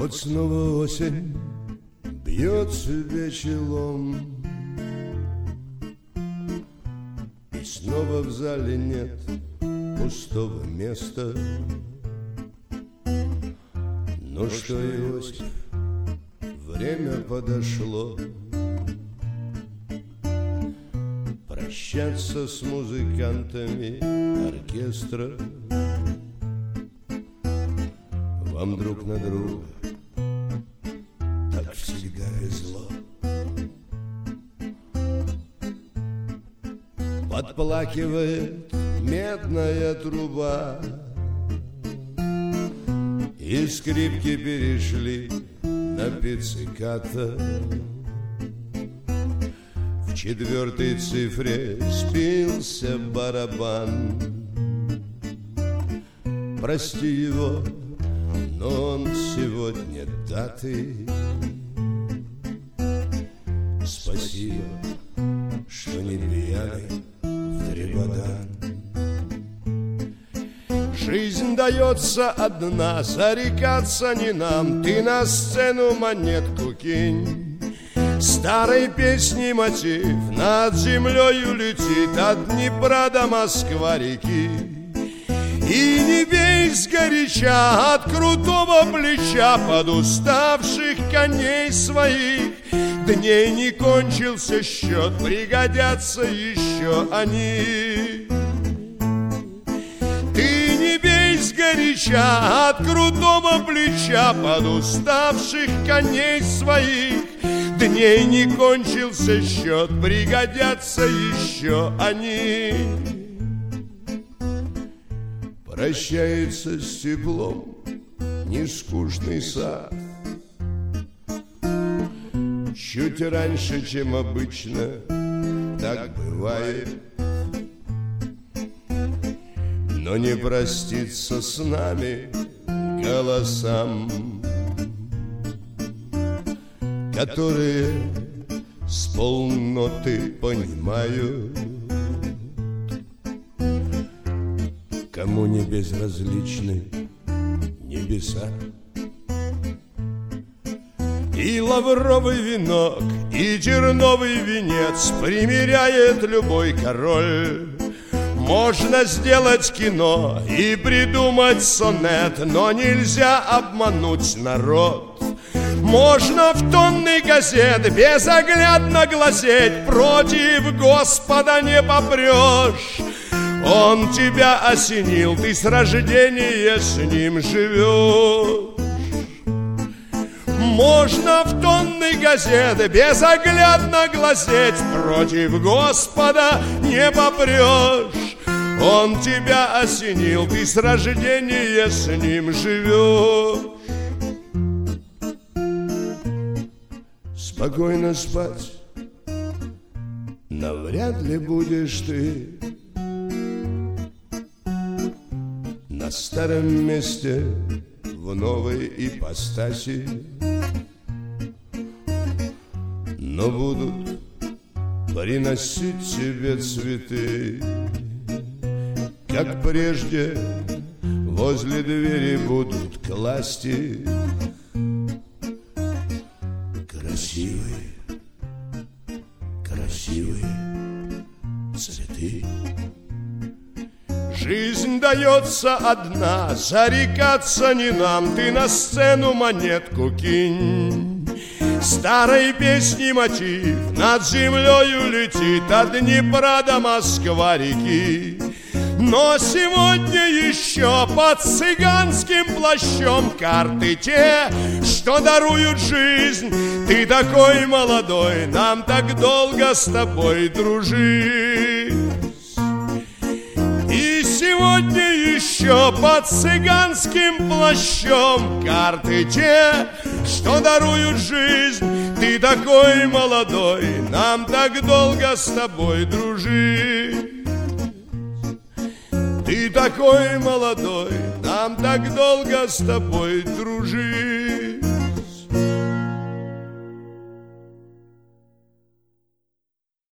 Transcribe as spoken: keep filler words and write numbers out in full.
Вот снова осень бьет себе челом, и снова в зале нет пустого места. Ну что, Иосиф, время подошло прощаться с музыкантами оркестра. Вам друг на друга так всегда везло. Подплакивает медная труба, и скрипки перешли на пицциката. В четвертой цифре спился барабан. Прости его, но он сегодня даты. Спасибо, что не пьяный в дребодан. Жизнь дается одна, зарекаться не нам. Ты на сцену монетку кинь. Старой песни мотив над землею летит от Днепра до Москва-реки. И не бей сгоряча от крутого плеча под уставших коней своих. Дней не кончился счет, пригодятся еще они. Ты не бей сгоряча от крутого плеча под уставших коней своих. Дней не кончился счет, пригодятся еще они. Прощается с теплом нескучный сад. Чуть раньше, чем обычно, так бывает. Но не простится с нами голосам, которые с полноты понимают, кому не безразличны небеса. И лавровый венок, и терновый венец примеряет любой король. Можно сделать кино и придумать сонет, но нельзя обмануть народ. Можно в тонны газет безоглядно глазеть, против Господа не попрешь. Он тебя осенил, ты с рождения с ним живешь. Можно в тонны газет безоглядно глазеть, против Господа не попрешь. Он тебя осенил, ты с рождения с ним живешь. Спокойно спать навряд ли будешь ты. На старом месте в новой ипостаси. Но будут приносить тебе цветы, как прежде возле двери будут класть их. Красивые, красивые цветы. Жизнь дается одна, зарекаться не нам. Ты на сцену монетку кинь. Старой песни мотив над землею летит от Днепра до Москва-реки. Но сегодня еще под цыганским плащом карты те, что даруют жизнь. Ты такой молодой, нам так долго с тобой дружить. И сегодня еще под цыганским плащом карты те, что даруют жизнь. Ты такой молодой, нам так долго с тобой дружить. Ты такой молодой, нам так долго с тобой дружить.